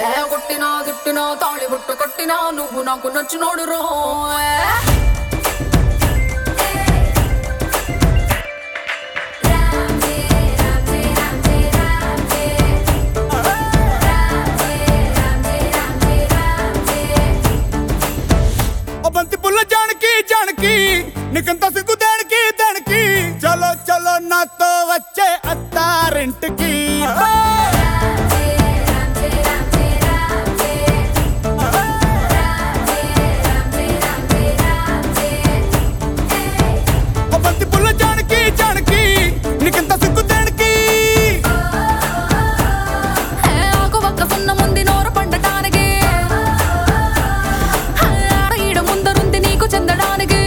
కొట్టినా తిట్టినా తాళి బుట్టు కట్టినా నువ్వు నాకు నచ్చినోడు రో బంతి పుల్ల జానకి జానకి నీకంత సిగ్గు దానికి దానికి చలో చలో నాతో వచ్చే అత్తారింటికి బంతి పుల్ల జానకి జానకి నీకంత సిగ్గు దానికి ఆకు ఒక్క సున్న ముందు నోరు పండటానికి ఈడ ముందరుంది నీకు చెందడానికి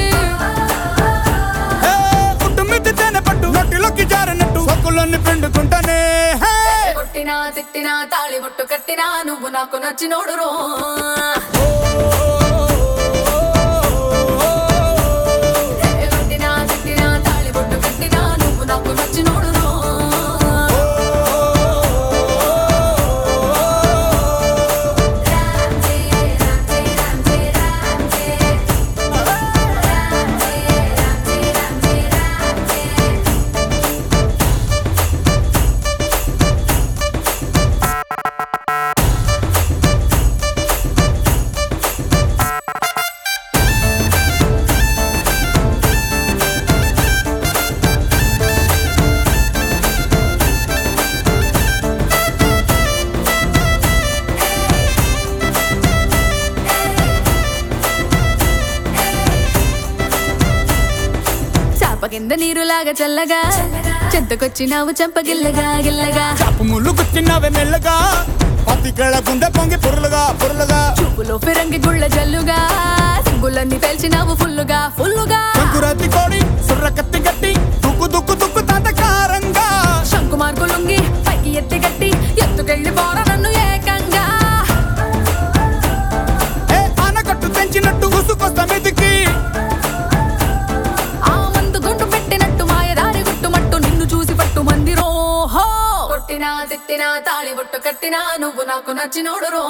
పుట్టు మిద్ది తేనె పట్టు నొట్టిలోకి జారినట్టు సొక్కులన్నీ పిండుకుంటానే కొట్టినా తిట్టినా తాళి బొట్టు కట్టినా నువ్వు నాకు నచ్చినోడు రో కొట్టినా తిట్టినా తాళి బొట్టు కట్టినా నువ్వు నాకు నచ్చినోడు రో కింద నీరులాగా చల్లగా చెంతకొచ్చినావు చంపగిల్లగా గిల్లగా చాపు ముళ్ళు కూర్చున్నావే మెల్లగా పత్తికళ గుండె పొంగి పొరులుగా పొరులుగా చూపులో ఫిరంగి గుళ్ళ జల్లుగా సింగులన్నీ పేల్చినావు ఫుల్లుగా ఫుల్లుగా సంకురాతి కోడి సుర్ర కత్తి గట్టి దుక్కు దుక్కు దుక్కు తాతకారంగా శంకు మార్కు లుంగి పైకి ఎత్తి గట్టి ఎత్తుకెళ్ళి పోర నన్ను ఏకంగా ఆనకట్టు తెంచినట్టు గుసుకొస్తా మెదికి కొట్టినా తిట్టినా తాళి బొట్టు కట్టినా నువ్వు నాకు నచ్చినోడు రో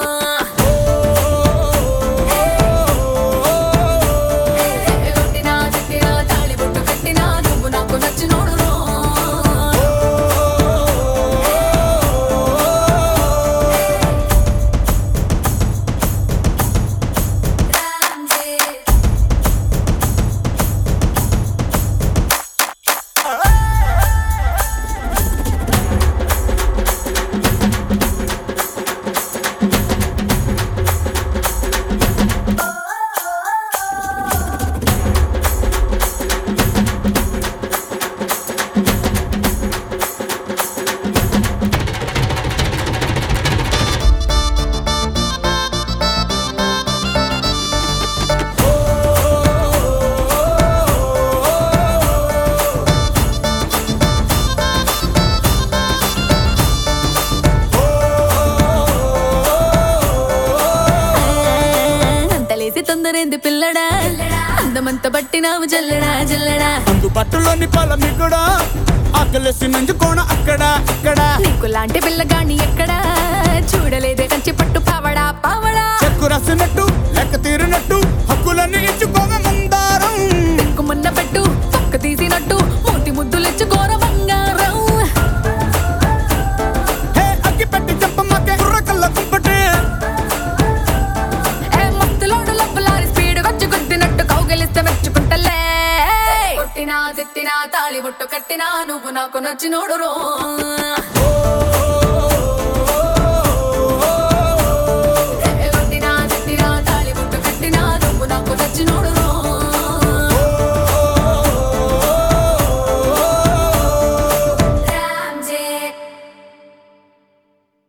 కొట్టినా తిట్టినా తాళి బొట్టు కట్టినా నువ్వు నాకు నచ్చినోడు రో తొందరేంది పిల్లడా అందమంత బట్టినావు జల్లడా జల్లడా అందు పట్టులోని పొలం కూడా ఆకలేసి నంజుకోణ అక్కడ ఇక్కడ నీకు లాంటి పిల్లగాని ఎక్కడా చూడలేదే కంచి పట్టు పావడా పావడా చెక్కు రాసినట్టు లెక్క తీరినట్టు హక్కులన్నీ ఇచ్చుకోగా మందారం మున్న పెట్టు పక్క తీసినట్టు మూతి ముద్దులిచ్చు ఘోర బంగారం అగ్గి పెట్టి చెప్పమ్మకే కుర్రకల్ల కుంపటే కొట్టినా తిట్టినా తాళి బొట్టు కట్టినా నువ్వు నాకు నచ్చినోడు రో